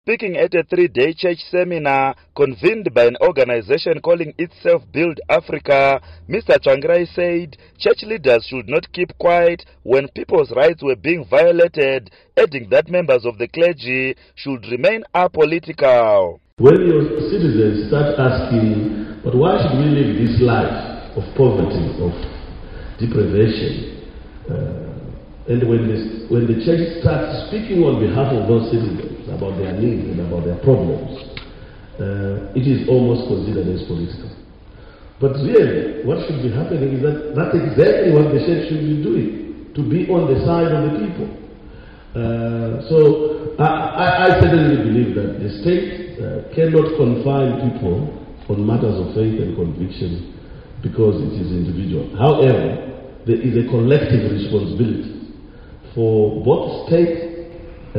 Speaking at a 3-day church seminar convened by an organization calling itself Build Africa, Mr. Tsvangirai said church leaders should not keep quiet when people's rights were being violated, adding that members of the clergy should remain apolitical. When your citizens start asking, but why should we live this life of poverty, of deprivation, and when the church starts speaking on behalf of those citizens about their needs and about their problems, it is almost considered as political. But really, what should be happening is that that's exactly what the church should be doing, to be on the side of the people. So I certainly believe that the state cannot confine people on matters of faith and conviction because it is individual. However, there is a collective responsibility for both state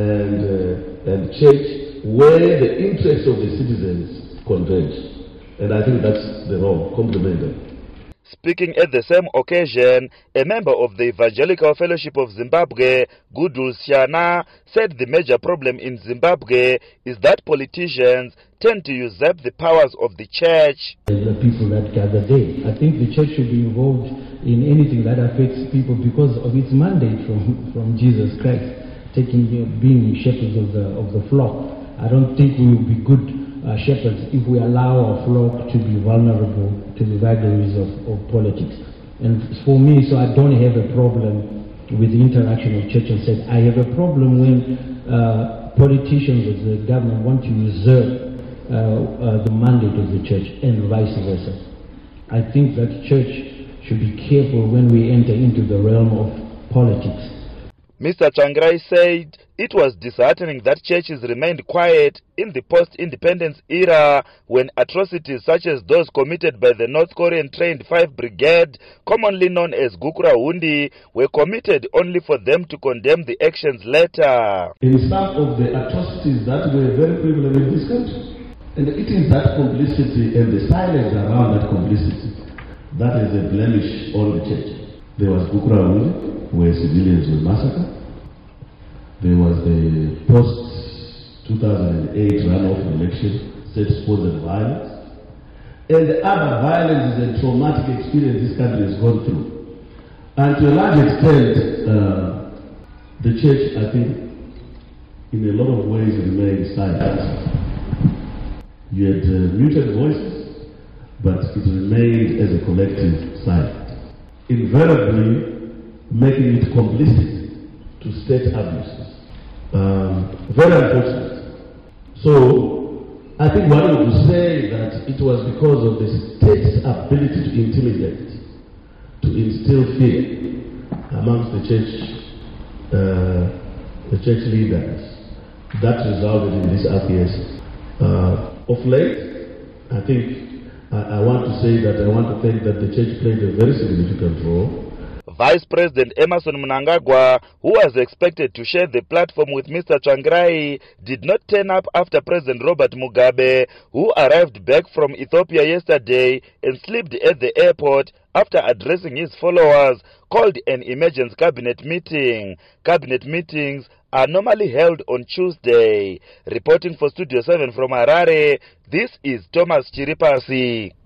and church where the interests of the citizens converge. And I think that's the role, complementary. Speaking at the same occasion, a member of the Evangelical Fellowship of Zimbabwe, Gudul Siana, said the major problem in Zimbabwe is that politicians tend to usurp the powers of the church. The people that gather there, I think the church should be involved in anything that affects people because of its mandate from Jesus Christ, being shepherds of the flock. I don't think we will be good shepherds if we allow our flock to be vulnerable to the vagaries of politics. And for me, so I don't have a problem with the interaction of church and state. I have a problem when politicians of the government want to usurp the mandate of the church and vice versa. I think that church should be careful when we enter into the realm of politics. Mr. Tsvangirai said it was disheartening that churches remained quiet in the post-independence era when atrocities such as those committed by the North Korean trained 5 Brigade, commonly known as Gukura Hundi, were committed only for them to condemn the actions later. In some of the atrocities that were very prevalent in this country, and it is that complicity and the silence around that complicity that is a blemish on the church. There was Gukura Hundi, where civilians were massacred. There was the post-2008 runoff election, state-sponsored violence. And the other violence and traumatic experience this country has gone through. And to a large extent, the church, I think, in a lot of ways remained silent. You had muted voices, but it remained as a collective silent, invariably making it complicit to state abuses. Very unfortunate. So, I think one would say that it was because of the state's ability to intimidate, to instill fear amongst the church leaders, that resulted in this acquiescence. Of late, I think I want to say that I want to think that the church played a very significant role. Vice President Emmerson Mnangagwa, who was expected to share the platform with Mr. Tsvangirai, did not turn up after President Robert Mugabe, who arrived back from Ethiopia yesterday and slept at the airport after addressing his followers, called an emergency cabinet meeting. Cabinet meetings are normally held on Tuesday. Reporting for Studio 7 from Harare, this is Thomas Chiripasi.